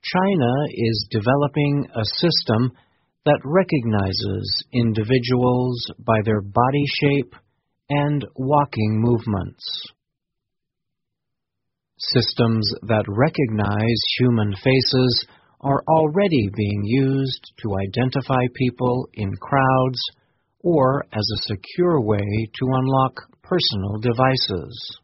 China is developing a system that recognizes individuals by their body shape and walking movements. Systems that recognize human faces are already being used to identify people in crowds or as a secure way to unlock personal devices.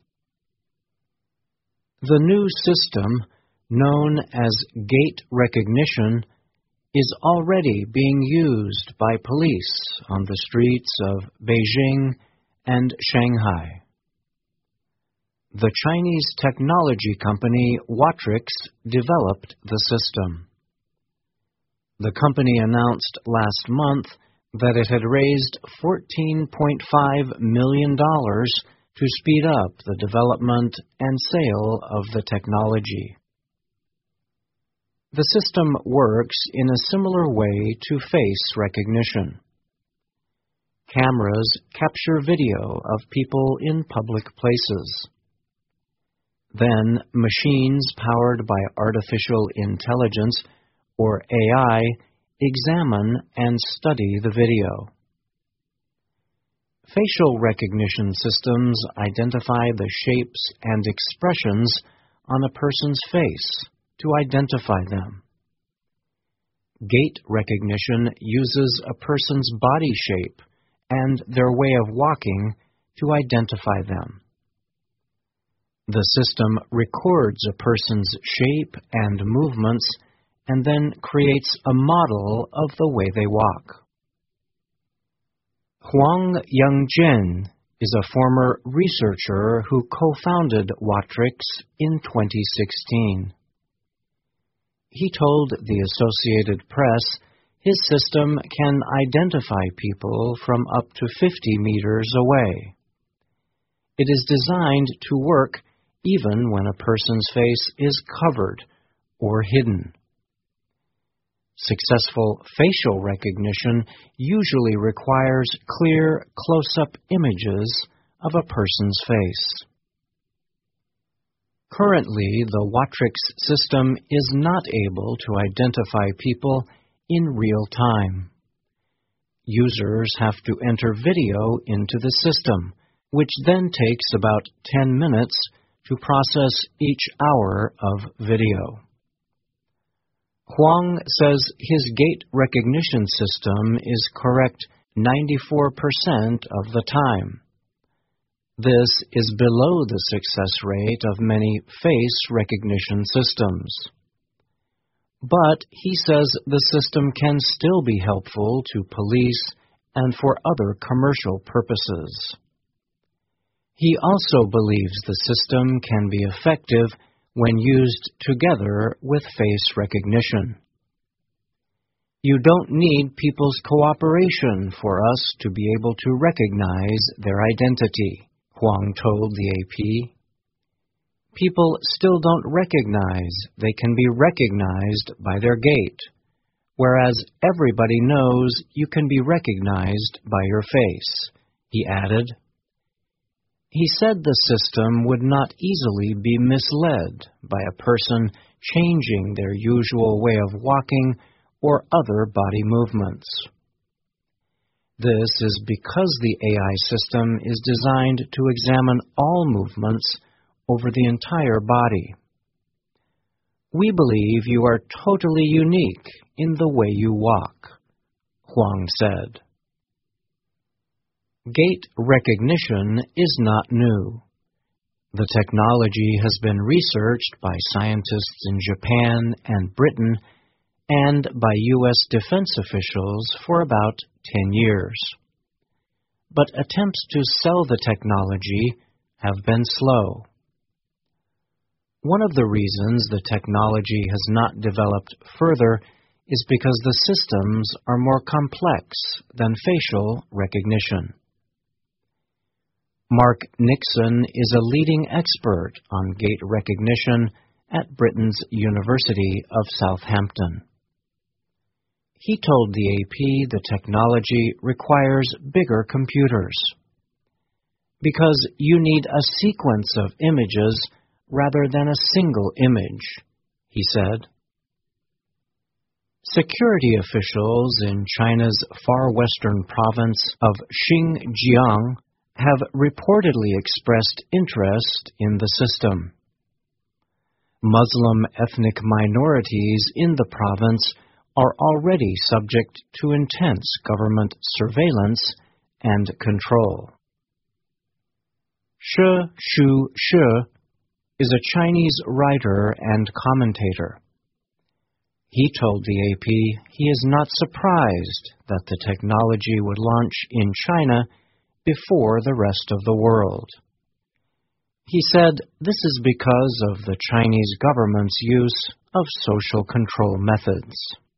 The new system, known as gait recognition, is already being used by police on the streets of Beijing and Shanghai. The Chinese technology company Watrix developed the system. The company announced last month that it had raised $14.5 million to speed up the development and sale of the technology. The system works in a similar way to face recognition. Cameras capture video of people in public places. Then, machines powered by artificial intelligence, or AI, examine and study the video. Facial recognition systems identify the shapes and expressions on a person's face to identify them. Gait recognition uses a person's body shape and their way of walking to identify them. The system records a person's shape and movements and then creates a model of the way they walk. Huang Yangjian is a former researcher who co-founded Watrix in 2016. He told the Associated Press his system can identify people from up to 50 meters away. It is designed to work even when a person's face is covered or hidden. Successful facial recognition usually requires clear, close-up images of a person's face. Currently, the Watrix system is not able to identify people in real time. Users have to enter video into the system, which then takes about 10 minutes to process each hour of video. Huang says his gait recognition system is correct 94% of the time. This is below the success rate of many face recognition systems. But he says the system can still be helpful to police and for other commercial purposes. He also believes the system can be effective when used together with face recognition. You don't need people's cooperation for us to be able to recognize their identity, Huang told the AP. People still don't recognize they can be recognized by their gait, whereas everybody knows you can be recognized by your face, he added. He said the system would not easily be misled by a person changing their usual way of walking or other body movements. This is because the AI system is designed to examine all movements over the entire body. We believe you are totally unique in the way you walk, Huang said. Gait recognition is not new. The technology has been researched by scientists in Japan and Britain and by U.S. defense officials for about 10 years. But attempts to sell the technology have been slow. One of the reasons the technology has not developed further is because the systems are more complex than facial recognition. Mark Nixon is a leading expert on gait recognition at Britain's University of Southampton. He told the AP the technology requires bigger computers because you need a sequence of images rather than a single image, he said. Security officials in China's far western province of Xinjiang have reportedly expressed interest in the system. Muslim ethnic minorities in the province are already subject to intense government surveillance and control. She Shu is a Chinese writer and commentator. He told the AP he is not surprised that the technology would launch in China before the rest of the world. He said this is because of the Chinese government's use of social control methods.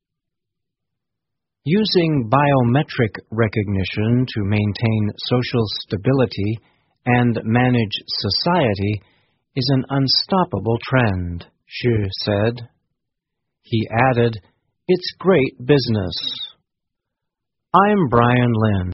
Using biometric recognition to maintain social stability and manage society is an unstoppable trend, Xu said. He added, "It's great business." I'm Brian Lynn.